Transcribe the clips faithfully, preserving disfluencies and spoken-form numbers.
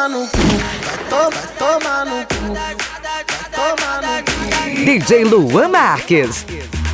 tomar no cu, vai, to vai tomar no cu, vai tomar no cu. D J Luan Marques.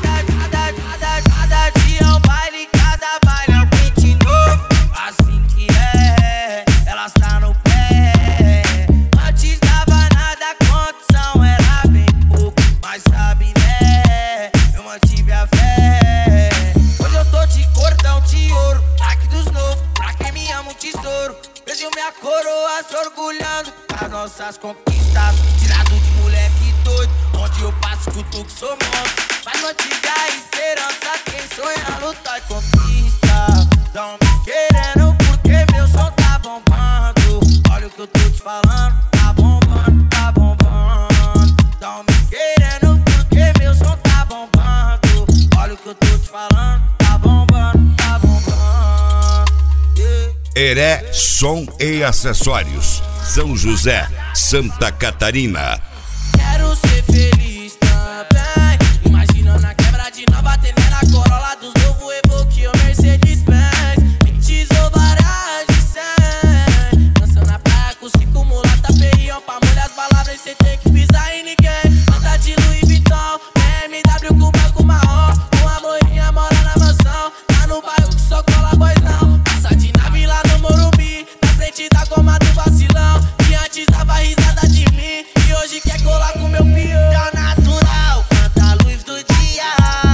Cada dia é um baile, cada baile é um beat novo. Assim que é, elas tá no pé. Antes dava nada, a condição era bem pouco. Mas sabe, né, eu mantive a fé. Hoje eu tô de cordão de ouro, traque dos novos, pra quem me ama um tesouro. Vejo minha coroa se orgulhando das nossas conquistas. Tirado de moleque doido, onde eu passo cutuco sou monstro. Mas mantive a esperança, quem sonha luta e conquista. Tão me querendo porque meu som tá bombando. Olha o que eu tô te falando, tá bombando, tá bombando. Tão me querendo porque meu som tá bombando. Olha o que eu tô te falando, tá bombando, tá bombando. Yeah. Heré Som e Acessórios, São José, Santa Catarina. Quero ser feliz também. Imagina na quebra de nova, tendo na Corolla dos novo Evoque ou Mercedes-Benz. Me tesourou várias de cem. Dança na praia com cinco mulata, perrião pra molhar as palavras sem ter que pisar em ninguém. Anda de Louis Vuitton, B M W com banco marrom. Uma moinha mora na mansão, tá no bairro que só cola boys não. Passa de nave lá no Morumbi, na frente da goma do vacilão. Que antes dava risada de mim e hoje quer colar com meu pior. Tá natural, quanta luz do dia.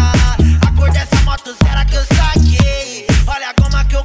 A cor dessa moto, será que eu saquei? Olha a goma que eu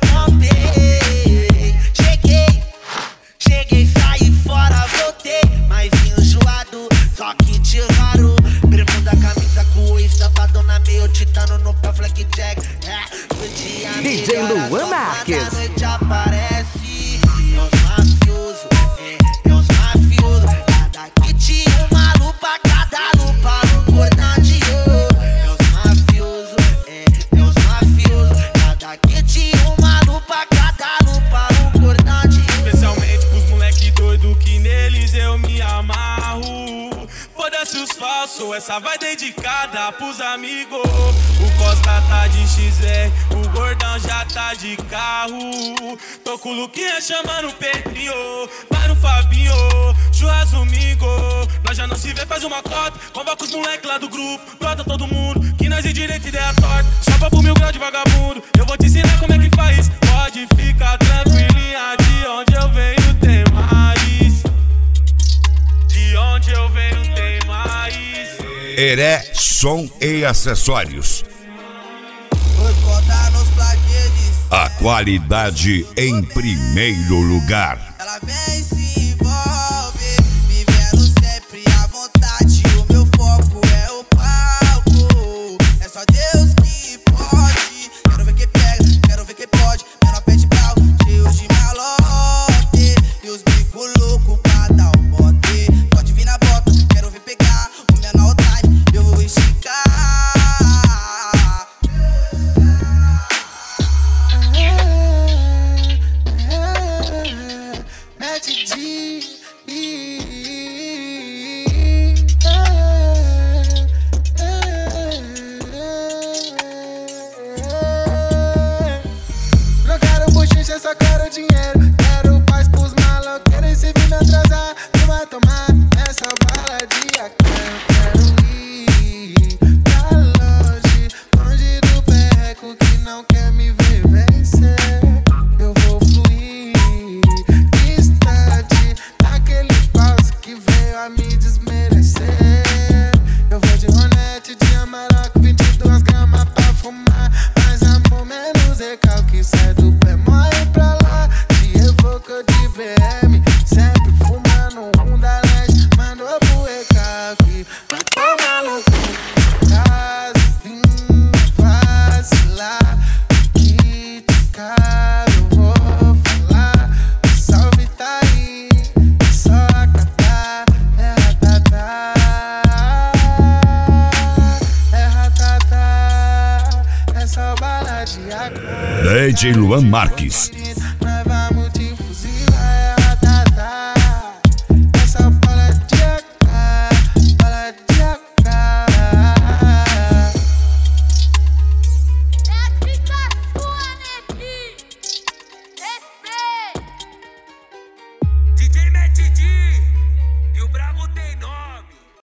comprei. Cheguei, cheguei, saí fora, voltei. Mas vim enjoado, só que te raro. Bermuda, camisa com o estapadona, meio titano no pé, blackjack. É, do dia D J Luan Marques. a noite aparece. Meus mafiosos, é, meus mafiosos. Cada kit uma lupa, cada lupa um cordão de ouro. Meus mafiosos, é, meus mafiosos. Cada kit uma lupa, cada lupa um cordão de ouro. Especialmente pros moleque doido que neles eu me amarro. Foda-se os falsos, essa vai dedicada pros amigos. O Costa tá de X R, o Gordão já tá de carro. Tô com o Luquinha chamando o Pedrinho, vai no Fabinho, churras domingo. Nós já não se vê, faz uma cota. Convoca os moleque lá do grupo, brota todo mundo, que nós de direita e ideia torta. Chapa pro mil grau de vagabundo, eu vou te ensinar como é que faz. Pode ficar tranquilinha, de onde eu venho tem mais. De onde eu venho tem mais. Heré Som e Acessórios. Vou contar nos plaquetes. A qualidade em primeiro lugar. Ela vem se envolve, vivendo sempre à vontade. O meu foco é o palco, é só Deus que pode. Quero ver quem pega, quero ver quem pode. Menor pé de pau, cheio de malote. E os bico louco pra dar o bote. Pode vir na bota, quero ver pegar. O menor time, eu vou esticar. Mete de Não quero bochicha, só quero dinheiro. Quero paz pros maloqueiros. E se vir me atrasar, tu vai tomar essa baladinha. Quero, quero ir pra longe, longe do perreco que não quer me ver vencer. Eu vou fluir distante daquele falso que veio a me desmerecer. Eu vou de Ronete, de Amarok, vinte e duas gramas pra fumar. Mais amor, menos recalque, sai do pé, morre pra lá. De Evoque ou de B M, sempre fumando um da leste. Mandou pro recalque, vai tomar no cu. Caso vim vacilar, que te cago eu vou falar. O salve tá aí, só acatar. É ratatá, é ratatá. É só bala de água. D J Luan Marques.